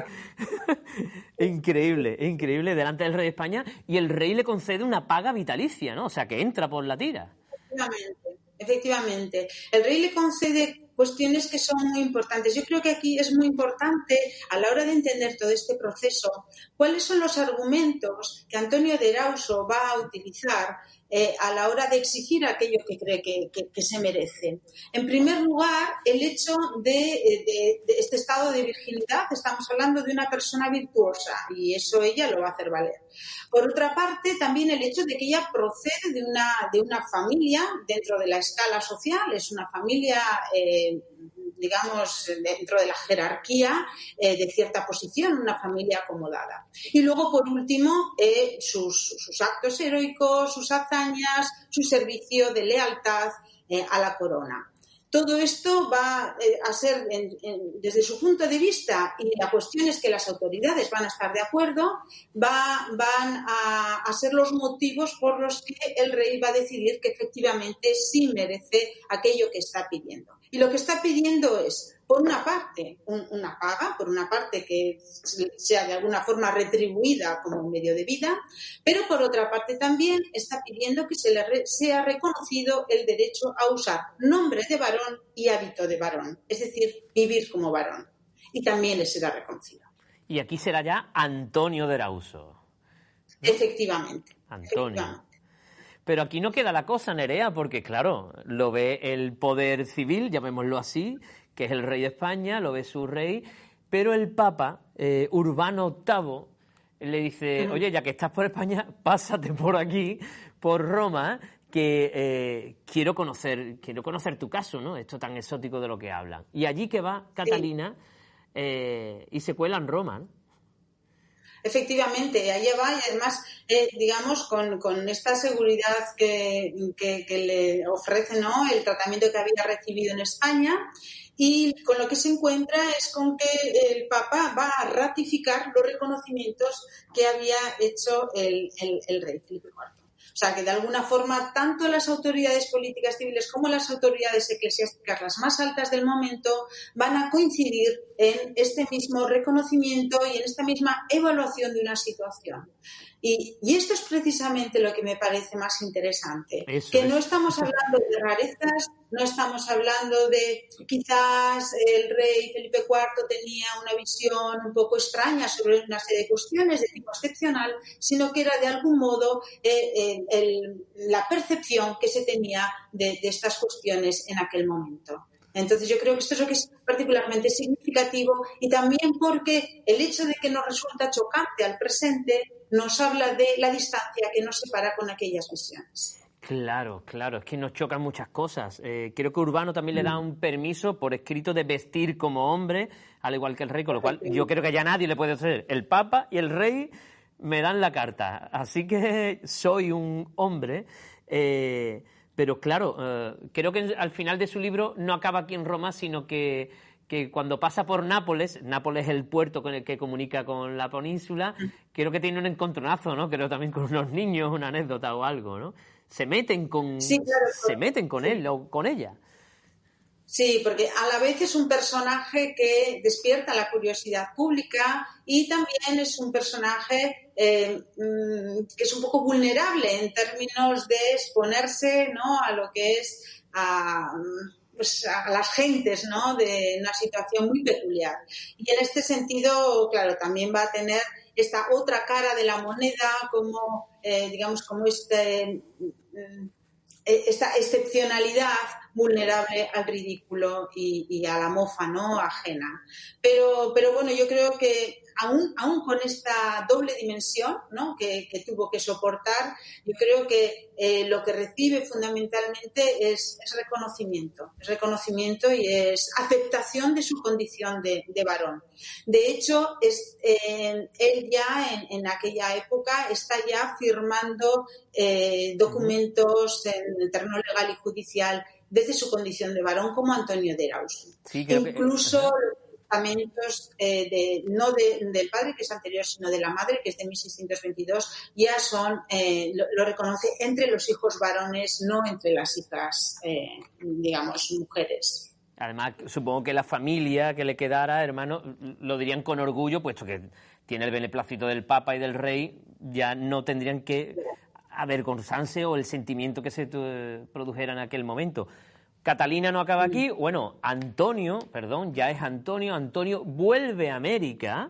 Speaker 1: Increíble, increíble, delante del rey de España, y el rey le concede una paga vitalicia, ¿no? O sea, que entra por la tira.
Speaker 2: Efectivamente, efectivamente. El rey le concede cuestiones que son muy importantes. Yo creo que aquí es muy importante, a la hora de entender todo este proceso, cuáles son los argumentos que Antonio de Erauso va a utilizar eh, a la hora de exigir aquello que cree que, que, que se merece. En primer lugar, el hecho de, de, de este estado de virginidad. Estamos hablando de una persona virtuosa y eso ella lo va a hacer valer. Por otra parte, también el hecho de que ella procede de una, de una familia dentro de la escala social, es una familia, eh, digamos, dentro de la jerarquía eh, de cierta posición, una familia acomodada. Y luego, por último, eh, sus, sus actos heroicos, sus hazañas, su servicio de lealtad eh, a la corona. Todo esto va a ser, en, en, desde su punto de vista, y la cuestión es que las autoridades van a estar de acuerdo, va, van a, a ser los motivos por los que el rey va a decidir que efectivamente sí merece aquello que está pidiendo. Y lo que está pidiendo es, por una parte, un, una paga, por una parte que sea de alguna forma retribuida como un medio de vida, pero por otra parte también está pidiendo que se le re, sea reconocido el derecho a usar nombre de varón y hábito de varón, es decir, vivir como varón. Y también le será reconocido.
Speaker 1: Y aquí será ya Antonio de Erauso, ¿no?
Speaker 2: Efectivamente.
Speaker 1: Antonio.
Speaker 2: Efectivamente.
Speaker 1: Pero aquí no queda la cosa, Nerea, porque claro, lo ve el poder civil, llamémoslo así, que es el rey de España, lo ve su rey, pero el Papa, eh, Urbano octavo, le dice, oye, ya que estás por España, pásate por aquí, por Roma, que eh, quiero conocer quiero conocer tu caso, ¿no? Esto tan exótico de lo que hablan. Y allí que va Catalina eh, y se cuela en Roma, ¿no?
Speaker 2: Efectivamente, allá va y además, eh, digamos, con, con esta seguridad que, que, que le ofrece, ¿no?, el tratamiento que había recibido en España, y con lo que se encuentra es con que el Papa va a ratificar los reconocimientos que había hecho el, el, el rey Felipe cuarto. O sea, que de alguna forma tanto las autoridades políticas civiles como las autoridades eclesiásticas, las más altas del momento, van a coincidir en este mismo reconocimiento y en esta misma evaluación de una situación. Y, y esto es precisamente lo que me parece más interesante,
Speaker 1: Eso
Speaker 2: que
Speaker 1: es.
Speaker 2: no estamos hablando de rarezas, no estamos hablando de quizás el rey Felipe cuarto tenía una visión un poco extraña sobre una serie de cuestiones de tipo excepcional, sino que era de algún modo eh, eh, el, la percepción que se tenía de, de estas cuestiones en aquel momento. Entonces yo creo que esto es lo que es particularmente significativo, y también porque el hecho de que nos resulta chocante al presente nos habla de la distancia que nos separa con aquellas visiones.
Speaker 1: Claro, claro, es que nos chocan muchas cosas. Eh, creo que Urbano también le da un permiso por escrito de vestir como hombre, al igual que el rey, con lo cual yo creo que ya nadie le puede hacer. El Papa y el rey me dan la carta, así que soy un hombre. Eh, pero claro, eh, creo que al final de su libro no acaba aquí en Roma, sino que, que cuando pasa por Nápoles, Nápoles es el puerto con el que comunica con la península, creo que tiene un encontronazo, ¿no? Creo también con unos niños, una anécdota o algo, ¿no? Se meten con,
Speaker 2: Sí, claro,
Speaker 1: se meten con
Speaker 2: sí.
Speaker 1: él o con ella.
Speaker 2: Sí, porque a la vez es un personaje que despierta la curiosidad pública y también es un personaje eh, que es un poco vulnerable en términos de exponerse, ¿no?, a lo que es a, pues, a las gentes, ¿no?, de una situación muy peculiar. Y en este sentido, claro, también va a tener esta otra cara de la moneda, como, eh, digamos, como este... esta excepcionalidad vulnerable al ridículo y, y a la mofa, ¿no?, ajena. Pero, pero bueno, yo creo que aún, aún con esta doble dimensión, ¿no?, que, que tuvo que soportar, yo creo que eh, lo que recibe fundamentalmente es, es reconocimiento, es reconocimiento y es aceptación de su condición de, de varón. De hecho, es, eh, él ya en, en aquella época está ya firmando eh, documentos en el terreno legal y judicial desde su condición de varón como Antonio de Erauso.
Speaker 1: Sí, creo
Speaker 2: Incluso
Speaker 1: que...
Speaker 2: los testamentos eh, de, no de, del padre, que es anterior, sino de la madre, que es de mil seiscientos veintidós, ya son, eh, lo, lo reconoce entre los hijos varones, no entre las hijas, eh, digamos, mujeres.
Speaker 1: Además, supongo que la familia que le quedara, hermano, lo dirían con orgullo, puesto que tiene el beneplácito del Papa y del Rey, ya no tendrían que avergonzarse o el sentimiento que se produjera en aquel momento. Catalina no acaba aquí. Bueno, Antonio, perdón, ya es Antonio. Antonio vuelve a América,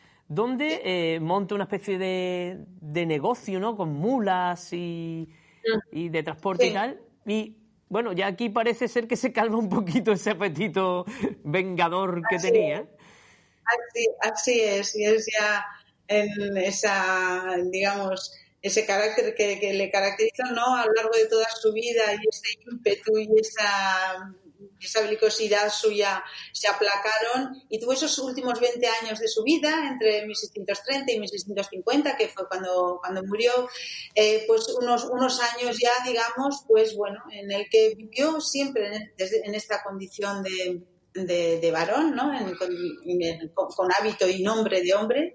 Speaker 1: donde eh, monta una especie de, de negocio, ¿no?, con mulas y, y de transporte, sí, y tal. Y bueno, ya aquí parece ser que se calma un poquito ese apetito vengador que
Speaker 2: así
Speaker 1: tenía.
Speaker 2: Es. Así, así es, y es ya en esa, digamos, ese carácter que, que le caracteriza, ¿no?, a lo largo de toda su vida, y ese ímpetu y esa, esa belicosidad suya se aplacaron, y tuvo esos últimos veinte años de su vida, entre mil seiscientos treinta y mil seiscientos cincuenta, que fue cuando, cuando murió, eh, pues unos, unos años ya, digamos, pues bueno, en el que vivió siempre en, desde, en esta condición de, de, de varón, ¿no?, en, con, en, con, con hábito y nombre de hombre.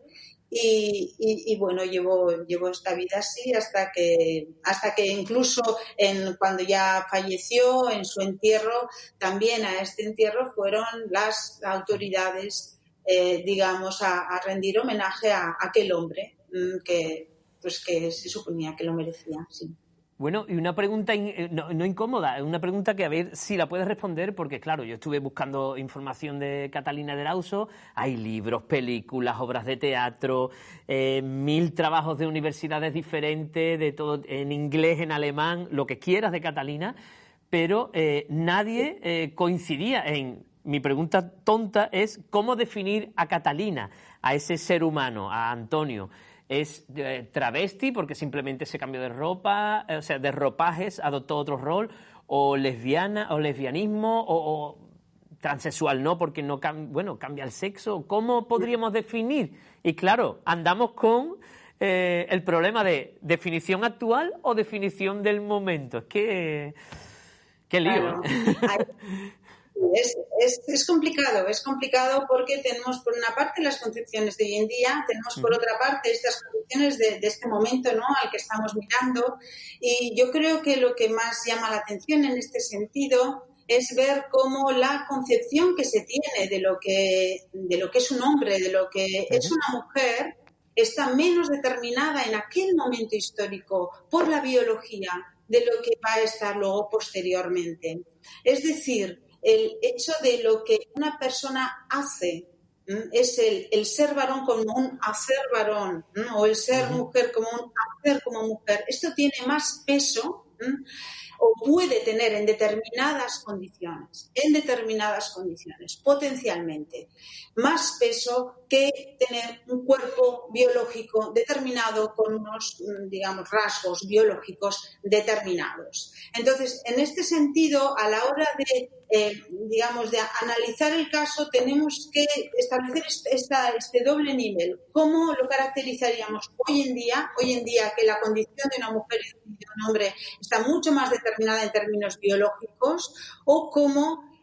Speaker 2: Y, y, y bueno, llevó, llevó esta vida así hasta que, hasta que incluso en, cuando ya falleció, en su entierro, también a este entierro fueron las autoridades, eh, digamos, a, a rendir homenaje a, a aquel hombre que, pues, que se suponía que lo merecía, sí.
Speaker 1: Bueno, y una pregunta in, no, no incómoda, una pregunta que a ver si la puedes responder, porque claro, yo estuve buscando información de Catalina de Erauso, hay libros, películas, obras de teatro, eh, mil trabajos de universidades diferentes, de todo, en inglés, en alemán, lo que quieras de Catalina, pero eh, nadie eh, coincidía en... Mi pregunta tonta es ¿cómo definir a Catalina, a ese ser humano, a Antonio? ¿Es eh, travesti porque simplemente se cambió de ropa, eh, o sea, de ropajes, adoptó otro rol? ¿O lesbiana, o lesbianismo, o, o transexual no, porque no cam- bueno, cambia el sexo? ¿Cómo podríamos definir? Y claro, andamos con eh, el problema de definición actual o definición del momento. Es que... ¡Qué lío!
Speaker 2: Claro. ¿eh? Es, es, es complicado, es complicado porque tenemos por una parte las concepciones de hoy en día, tenemos por otra parte estas concepciones de, de este momento, ¿no?, al que estamos mirando, y yo creo que lo que más llama la atención en este sentido es ver cómo la concepción que se tiene de lo que, de lo que es un hombre, de lo que uh-huh. es una mujer, está menos determinada en aquel momento histórico por la biología de lo que va a estar luego posteriormente. Es decir, el hecho de lo que una persona hace ¿m? es el, el ser varón como un hacer varón ¿m? o el ser uh-huh. mujer como un hacer como mujer. Esto tiene más peso ¿m? o puede tener en determinadas condiciones, en determinadas condiciones, potencialmente, más peso que tener un cuerpo biológico determinado con unos, digamos, rasgos biológicos determinados. Entonces, en este sentido, a la hora de, eh, digamos, de analizar el caso, tenemos que establecer esta, este doble nivel. ¿Cómo lo caracterizaríamos hoy en día? Hoy en día que la condición de una mujer y de un hombre está mucho más determinada en términos biológicos, o cómo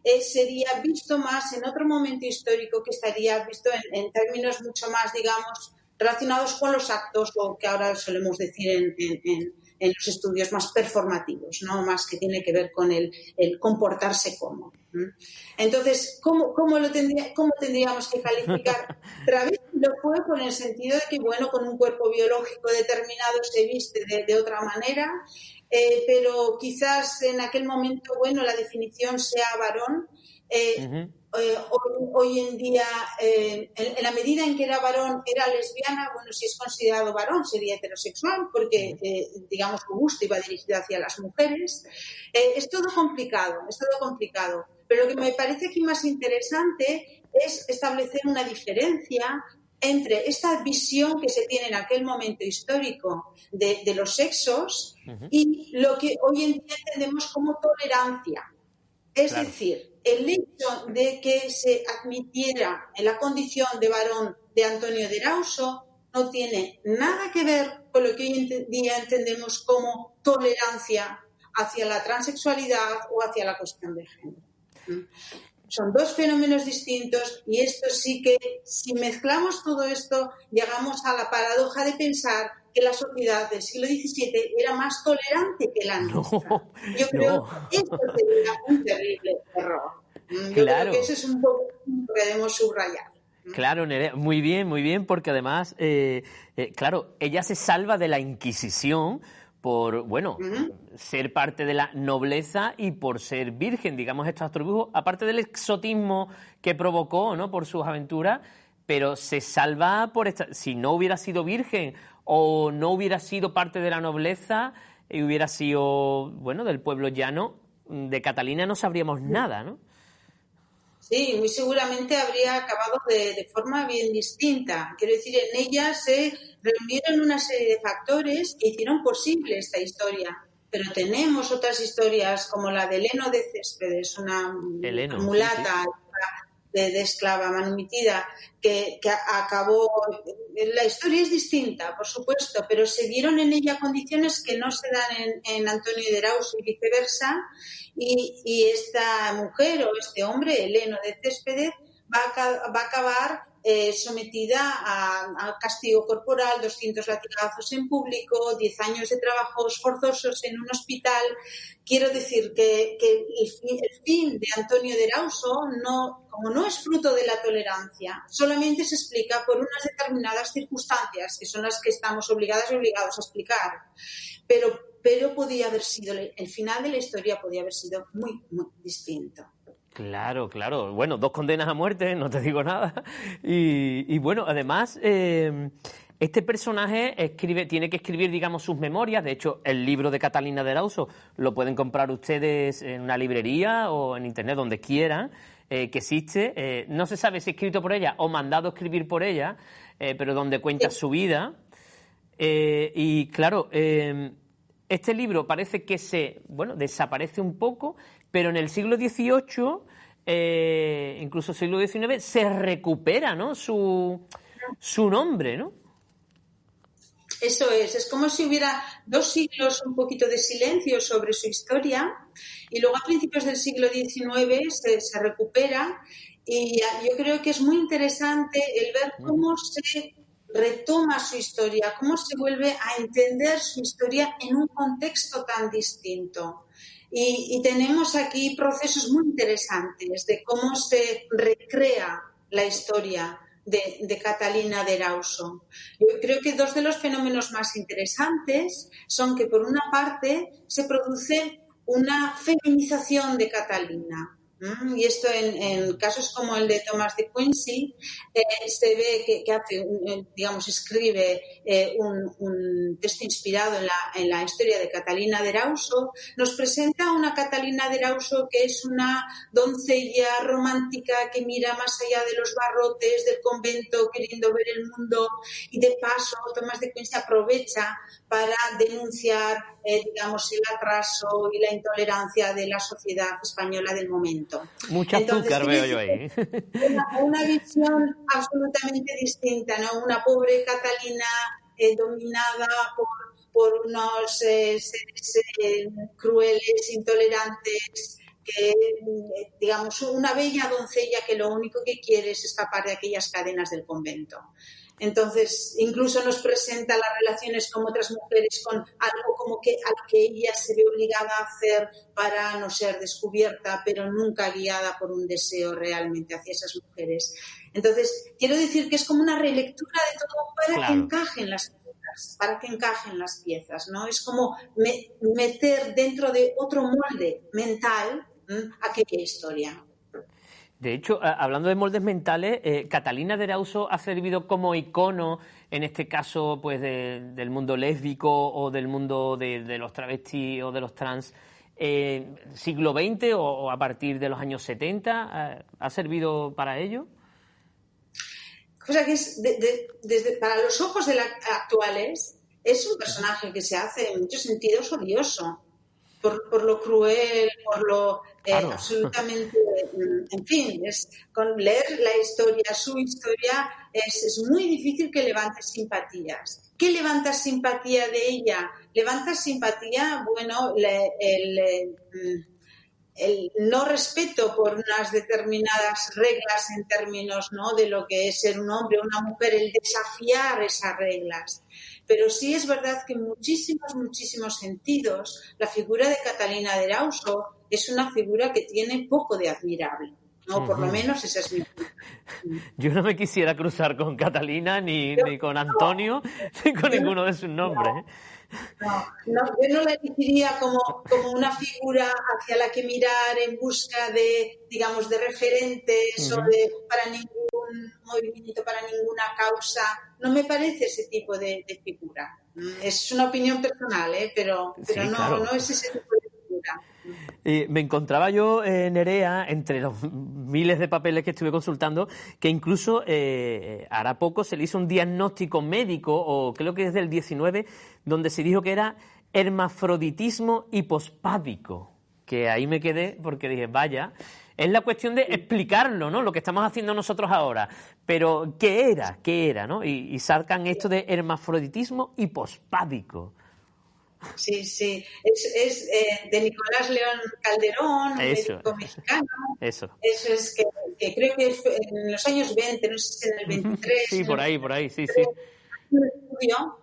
Speaker 2: eh, sería visto más en otro momento histórico, que estaría visto en, en términos mucho más, digamos, relacionados con los actos, o que ahora solemos decir en, en, en, en los estudios más performativos, ¿no? Más que tiene que ver con el, el comportarse como. Entonces, ¿cómo, cómo, lo tendría, ¿cómo tendríamos que calificar? Travesti lo fue con el sentido de que, bueno, con un cuerpo biológico determinado se viste de, de otra manera, eh, pero quizás en aquel momento, bueno, la definición sea varón. Eh, uh-huh. Eh, hoy, hoy en día, eh, en, en la medida en que era varón, era lesbiana, bueno, si es considerado varón sería heterosexual, porque, eh, digamos, su gusto iba dirigido hacia las mujeres. Eh, es todo complicado, es todo complicado. Pero lo que me parece aquí más interesante es establecer una diferencia entre esta visión que se tiene en aquel momento histórico de, de los sexos uh-huh. y lo que hoy en día entendemos como tolerancia. Es claro. decir, el hecho de que se admitiera en la condición de varón de Antonio de Erauso no tiene nada que ver con lo que hoy en día entendemos como tolerancia hacia la transexualidad o hacia la cuestión de género. Son dos fenómenos distintos, y esto sí que, si mezclamos todo esto, llegamos a la paradoja de pensar que la sociedad del siglo diecisiete era más tolerante que la nuestra. No, Yo creo no. que esto sería un terrible error. Yo claro. creo que eso es un poco lo que debemos subrayar.
Speaker 1: Claro, Nerea, muy bien, muy bien, porque además, eh, eh, claro, ella se salva de la Inquisición por, bueno, uh-huh. ser parte de la nobleza y por ser virgen, digamos, estos atributos, aparte del exotismo que provocó, ¿no?, por sus aventuras, pero se salva por esta, si no hubiera sido virgen o no hubiera sido parte de la nobleza y hubiera sido, bueno, del pueblo llano, de Catalina no sabríamos nada, ¿no?
Speaker 2: Sí, muy seguramente habría acabado de, de forma bien distinta. Quiero decir, en ella se reunieron una serie de factores que hicieron posible esta historia. Pero tenemos otras historias, como la de Heleno de Céspedes, una
Speaker 1: Heleno,
Speaker 2: mulata, sí, sí. De, de esclava manumitida, que, que acabó... La historia es distinta, por supuesto, pero se vieron en ella condiciones que no se dan en, en Antonio de Erauso y viceversa, y, y esta mujer o este hombre, Heleno de Céspedes, va a, va a acabar eh, sometida a, a castigo corporal, doscientos latigazos en público, diez años de trabajos forzosos en un hospital. Quiero decir que, que el, fin, el fin de Antonio de Erauso, no, como no es fruto de la tolerancia, solamente se explica por unas determinadas circunstancias, que son las que estamos obligadas y obligados a explicar. Pero, pero podía haber sido, el final de la historia podía haber sido muy, muy distinto.
Speaker 1: Claro, claro. Bueno, dos condenas a muerte, no te digo nada. Y, y bueno, además, eh, este personaje escribe, tiene que escribir, digamos, sus memorias. De hecho, el libro de Catalina de Erauso lo pueden comprar ustedes en una librería o en internet, donde quieran, eh, que existe. Eh, no se sabe si escrito por ella o mandado a escribir por ella, eh, pero donde cuenta sí. su vida. Eh, y claro, eh, este libro parece que se, bueno, desaparece un poco, pero en el siglo dieciocho, eh, incluso siglo diecinueve, se recupera, ¿no?, su, su nombre, ¿no?
Speaker 2: Eso es, es como si hubiera dos siglos un poquito de silencio sobre su historia, y luego a principios del siglo diecinueve se, se recupera, y yo creo que es muy interesante el ver cómo se retoma su historia, cómo se vuelve a entender su historia en un contexto tan distinto. Y, y tenemos aquí procesos muy interesantes de cómo se recrea la historia de, de Catalina de Erauso. Yo creo que dos de los fenómenos más interesantes son que, por una parte, se produce una feminización de Catalina. ¿Mm? Y esto en, en casos como el de Thomas de Quincey eh, se ve que, que hace, un, digamos, escribe eh, un, un texto inspirado en la, en la historia de Catalina de Erauso. Nos presenta una Catalina de Erauso que es una doncella romántica que mira más allá de los barrotes del convento queriendo ver el mundo, y de paso Thomas de Quincey aprovecha para denunciar eh, digamos, el atraso y la intolerancia de la sociedad española del momento.
Speaker 1: Mucho azúcar veo yo ahí.
Speaker 2: Una, una visión absolutamente distinta, ¿no? Una pobre Catalina eh, dominada por, por unos eh, seres eh, crueles, intolerantes, que, digamos, una bella doncella que lo único que quiere es escapar de aquellas cadenas del convento. Entonces, incluso nos presenta las relaciones con otras mujeres con algo como que al que ella se ve obligada a hacer para no ser descubierta, pero nunca guiada por un deseo realmente hacia esas mujeres. Entonces, quiero decir que es como una relectura de todo para claro. que encajen las piezas, para que encajen las piezas, ¿no? Es como me, meter dentro de otro molde mental ¿m? aquella historia.
Speaker 1: De hecho, hablando de moldes mentales, eh, Catalina de Erauso ha servido como icono, en este caso, pues de, del mundo lésbico o del mundo de, de los travestis o de los trans, eh, siglo veinte o, o a partir de los años setenta, eh, ¿ha servido para ello?
Speaker 2: O sea, que es de, de, desde, para los ojos de la, actuales, es un personaje que se hace en muchos sentidos odioso. Por, por lo cruel, por lo eh, claro. absolutamente, en fin, es, con leer la historia, su historia, es, es muy difícil que levantes simpatías. ¿Qué levantas simpatía de ella? Levantas simpatía, bueno, le, el, el, el no respeto por unas determinadas reglas en términos, ¿no?, de lo que es ser un hombre o una mujer, el desafiar esas reglas. Pero sí es verdad que en muchísimos, muchísimos sentidos la figura de Catalina de Erauso es una figura que tiene poco de admirable, ¿no? Uh-huh. Por lo menos esa es mi opinión.
Speaker 1: Yo no me quisiera cruzar con Catalina, ni, yo, ni con Antonio, no, ni con ninguno no, de sus nombres.
Speaker 2: No. No, no, yo no la elegiría como, como una figura hacia la que mirar en busca de, digamos, de referentes uh-huh. o de para ningún movimiento, para ninguna causa. No me parece ese tipo de, de figura. Es una opinión personal, ¿eh? pero, pero sí, no, claro. no es ese tipo de figura.
Speaker 1: Eh, me encontraba yo, eh, Nerea, entre los miles de papeles que estuve consultando, que incluso eh, hará poco se le hizo un diagnóstico médico, o creo que es del diecinueve, donde se dijo que era hermafroditismo hipospádico, que ahí me quedé porque dije, vaya, es la cuestión de explicarlo, ¿no? Lo que estamos haciendo nosotros ahora, pero ¿qué era? ¿Qué era? ¿no? Y, y sacan esto de hermafroditismo hipospádico.
Speaker 2: Sí, sí, es, es eh, de Nicolás León Calderón, un
Speaker 1: eso,
Speaker 2: médico mexicano.
Speaker 1: Eso.
Speaker 2: Eso es que, que creo que en los años veinte, no sé si en el veintitrés.
Speaker 1: Sí, por ahí, por ahí, sí, sí.
Speaker 2: Un estudio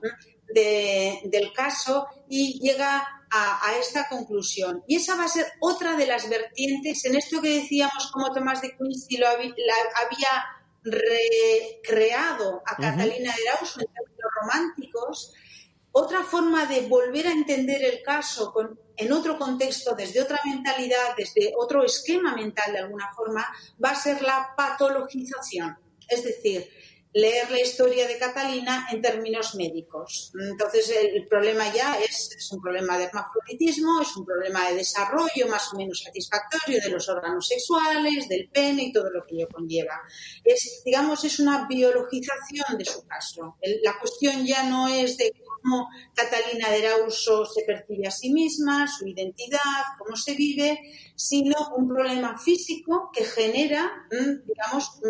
Speaker 2: de, del caso y llega a, a esta conclusión. Y esa va a ser otra de las vertientes en esto que decíamos como Tomás de Quincy lo había, la, había recreado a Catalina de Erauso en términos románticos. Otra forma de volver a entender el caso con, en otro contexto, desde otra mentalidad, desde otro esquema mental de alguna forma, va a ser la patologización. Es decir, leer la historia de Catalina en términos médicos. Entonces, el, el problema ya es, es un problema de hermafroditismo, es un problema de desarrollo más o menos satisfactorio de los órganos sexuales, del pene y todo lo que ello conlleva. Es, digamos, es una biologización de su caso. El, la cuestión ya no es de cómo Catalina de Erauso se percibe a sí misma, su identidad, cómo se vive, sino un problema físico que genera, digamos,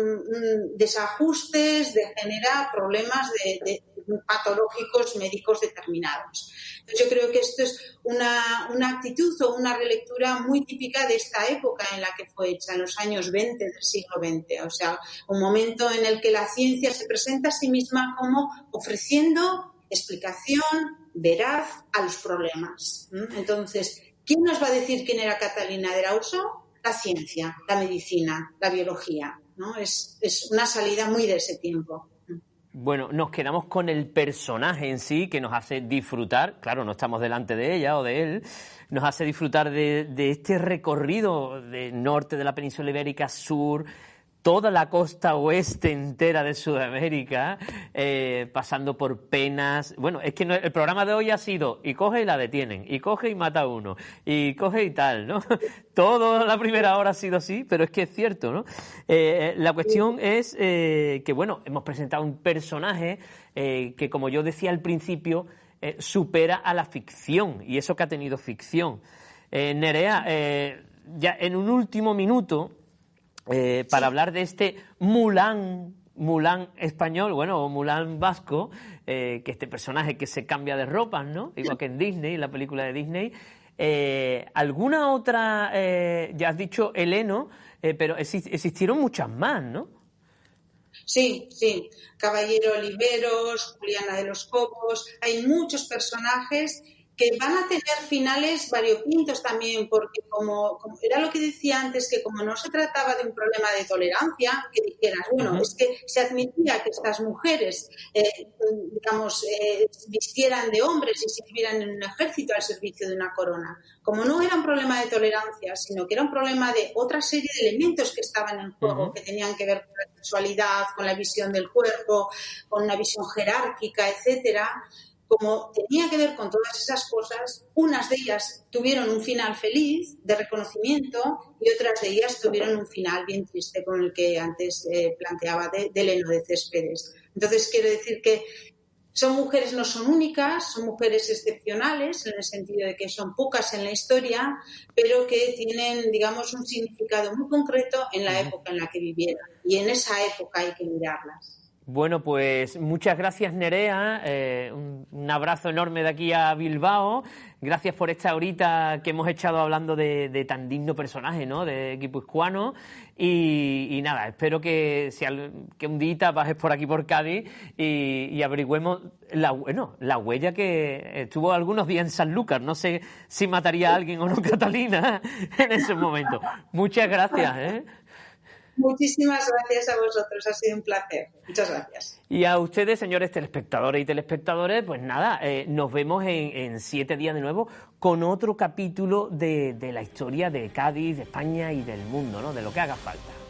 Speaker 2: desajustes, de, genera problemas de, de patológicos médicos determinados. Entonces, yo creo que esto es una, una actitud o una relectura muy típica de esta época en la que fue hecha, en los años veinte del siglo veinte. O sea, un momento en el que la ciencia se presenta a sí misma como ofreciendo explicación veraz a los problemas. Entonces, ¿quién nos va a decir quién era Catalina de Erauso? La ciencia, la medicina, la biología, ¿no? Es, es una salida muy de ese tiempo.
Speaker 1: Bueno, nos quedamos con el personaje en sí, que nos hace disfrutar, claro, no estamos delante de ella o de él, nos hace disfrutar de, de este recorrido de norte de la península ibérica, sur, toda la costa oeste entera de Sudamérica, eh, pasando por penas. Bueno, es que no, el programa de hoy ha sido y coge y la detienen, y coge y mata a uno, y coge y tal, ¿no? Toda la primera hora ha sido así, pero es que es cierto, ¿no? Eh, la cuestión es eh, que, bueno, hemos presentado un personaje eh, que, como yo decía al principio, eh, supera a la ficción, y eso que ha tenido ficción. Eh, Nerea, eh, ya en un último minuto, Eh, para sí. hablar de este Mulan, Mulan español, bueno, o Mulan vasco, eh, que este personaje que se cambia de ropas, ¿no? Igual que en Disney, la película de Disney. Eh, ¿Alguna otra, eh, ya has dicho Heleno, eh, pero exi- existieron muchas más, ¿no?
Speaker 2: Sí, sí. Caballero Oliveros, Juliana de los Cobos, hay muchos personajes que van a tener finales variopintos también, porque como, como era lo que decía antes, que como no se trataba de un problema de tolerancia, que dijeras, bueno,
Speaker 1: Uh-huh.
Speaker 2: es que se admitía que estas mujeres, eh, digamos, eh, vistieran de hombres y sirvieran en un ejército al servicio de una corona. Como no era un problema de tolerancia, sino que era un problema de otra serie de elementos que estaban en juego, uh-huh. que tenían que ver con la sexualidad, con la visión del cuerpo, con una visión jerárquica, etcétera. Como tenía que ver con todas esas cosas, unas de ellas tuvieron un final feliz, de reconocimiento, y otras de ellas tuvieron un final bien triste, como el que antes eh, planteaba de, de Heleno de Céspedes. Entonces, quiero decir que son mujeres, no son únicas, son mujeres excepcionales, en el sentido de que son pocas en la historia, pero que tienen, digamos, un significado muy concreto en la época en la que vivieron. Y en esa época hay que mirarlas.
Speaker 1: Bueno, pues muchas gracias, Nerea. Eh, un, un abrazo enorme de aquí a Bilbao. Gracias por esta horita que hemos echado hablando de, de tan digno personaje, ¿no?, de guipuzcoano. Y, y nada, espero que, si al, que un día pases por aquí por Cádiz y, y averigüemos la, bueno, la huella que estuvo algunos días en Sanlúcar. No sé si mataría a alguien o no, Catalina, en ese momento. Muchas gracias, ¿eh?
Speaker 2: Muchísimas gracias a vosotros, ha sido un placer. Muchas gracias.
Speaker 1: Y a ustedes, señores telespectadores y telespectadores, pues nada, eh, nos vemos en, en siete días de nuevo con otro capítulo de, de la historia de Cádiz, de España y del mundo, ¿no?, de lo que haga falta.